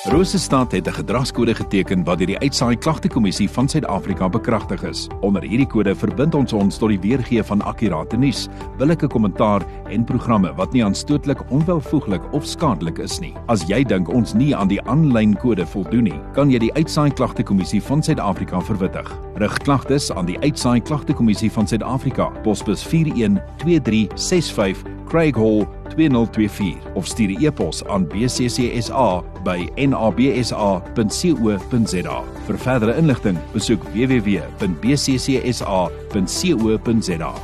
Rosestad het 'n gedragskode geteken wat deur die Uitsaai Klagtekommissie van Suid-Afrika bekragtig is. Onder hierdie kode verbind ons tot die weergee van akkurate nuus, billike kommentaar en programme wat nie aanstootlik, onwelvoeglik of skadelik is nie. As jy dink ons nie aan die aanlyn kode voldoen nie, kan jy die Uitsaai Klagtekommissie van Suid-Afrika verwittig. Rig klagtes aan die Uitsaai Klagtekommissie van Suid-Afrika, posbus 412365 Craig Hall 2024 of stuur 'n e-pos aan bccsa@nabsa.co.za. Vir verdere inligting, besoek www.bccsa.co.za.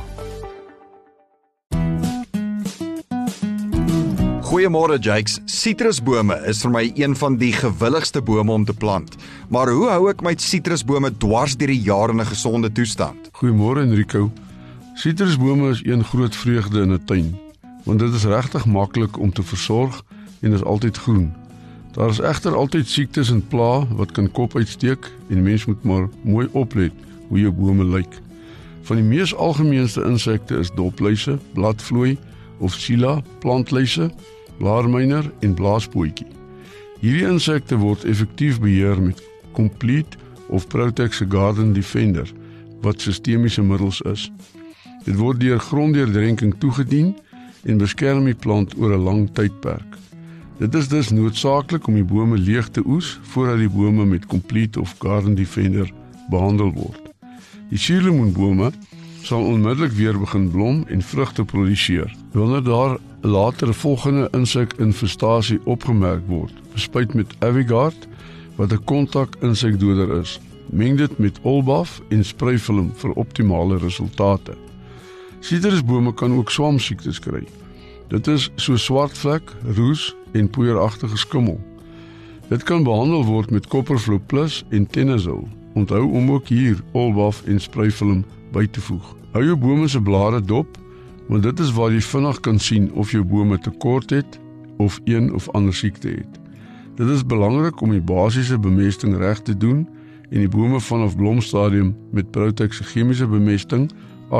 Goeiemôre Jakes, sitrusbome is vir my een van die gewilligste bome om te plant. Maar hoe hou ek my sitrusbome dwars deur die jaar in 'n gesonde toestand? Goeiemôre Enrico. Sitrusbome is een groot vreugde in 'n tuin, want dit is regtig maklik om te versorg en is altyd groen. Daar is egter altyd siektes en pla wat kan kop uitsteek en mens moet maar mooi oplet hoe jou bome lyk. Van die mees algemeenste insekte is dopluise, bladvlooi of sila, plantluise, blaarmyner en blaaspootjie. Hierdie insekte word effektief beheer met Complete of Protex se Garden Defender, wat sistemiese middels is. Dit word deur gronddeurdrenking toegedien en beskerm die plant oor 'n lang tydperk. Dit is dus noodsaaklik om die bome leeg te oes voordat die bome met Complete of Garden Defender behandel word. Die suurlemoenbome sal onmiddellik weer begin blom en vrugte produseer. Wanneer daar later 'n volgende insekinfestasie opgemerk word, bespuit met Avigard, wat 'n kontak-insekdoder is. Meng dit met Olbaf en sprayfilm vir optimale resultate. Sitrusbome kan ook swamsiektes kry. Dit is so swartvlek, roes en poeieragtige skimmel. Dit kan behandel word met Copperflow Plus en Tenazol. Onthou om ook hier Olbaf en sprayfilm by te voeg. Hou jou bome se blare dop, want dit is waar jy vinnig kan sien of jou bome tekort het of een of ander siekte het. Dit is belangrik om die basiese bemesting reg te doen en die bome vanaf blomstadium met Protex se chemiese bemesting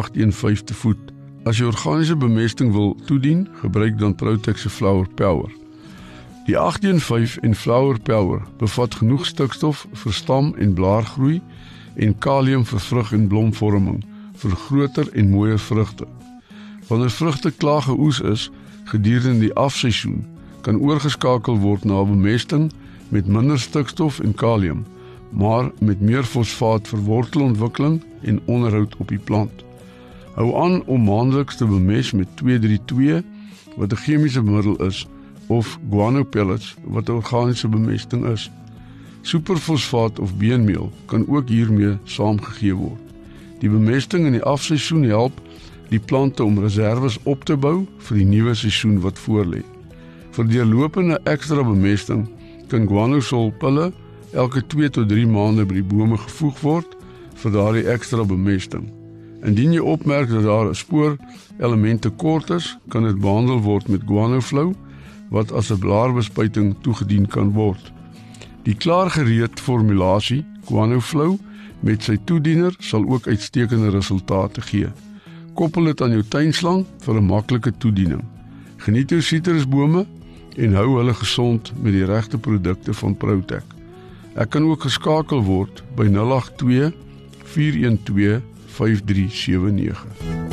815 te voed. As jy organiese bemesting wil toedien, gebruik dan Protex se Flower Power. Die 815 en Flower Power bevat genoeg stikstof vir stam- en blaargroei en kalium vir vrug- en blomvorming vir groter en mooier vrugte. Wanneer vrugte klaar geoes is gedurende die afseisoen, kan oorgeskakel word na bemesting met minder stikstof en kalium, maar met meer fosfaat vir wortelontwikkeling en onderhoud op die plant. Hou aan om maandeliks te bemes met 232 wat 'n chemiese middel is of guano pellets wat 'n organiese bemesting is. Superfosfaat of beenmeel kan ook hiermee saamgegee word. Die bemesting in die afseisoen help die plante om reserves op te bou vir die nuwe seisoen wat voorlê. Vir deurlopende ekstra bemesting kan guanosol pille elke 2 tot 3 maande by die bome gevoeg word vir daardie ekstra bemesting. Indien jy opmerk dat daar 'n spoor element tekort is, kan dit behandel word met guanoflow wat as 'n blaarbespuiting toegedien kan word. Die klaargereed formulasie guanoflow met sy toediener sal ook uitstekende resultate gee. Koppel dit aan jou tuinslang vir 'n maklike toediening. Geniet jou sitrusbome en hou hulle gesond met die regte produkte van Protek. Ek kan ook geskakel word by 082 412 5379.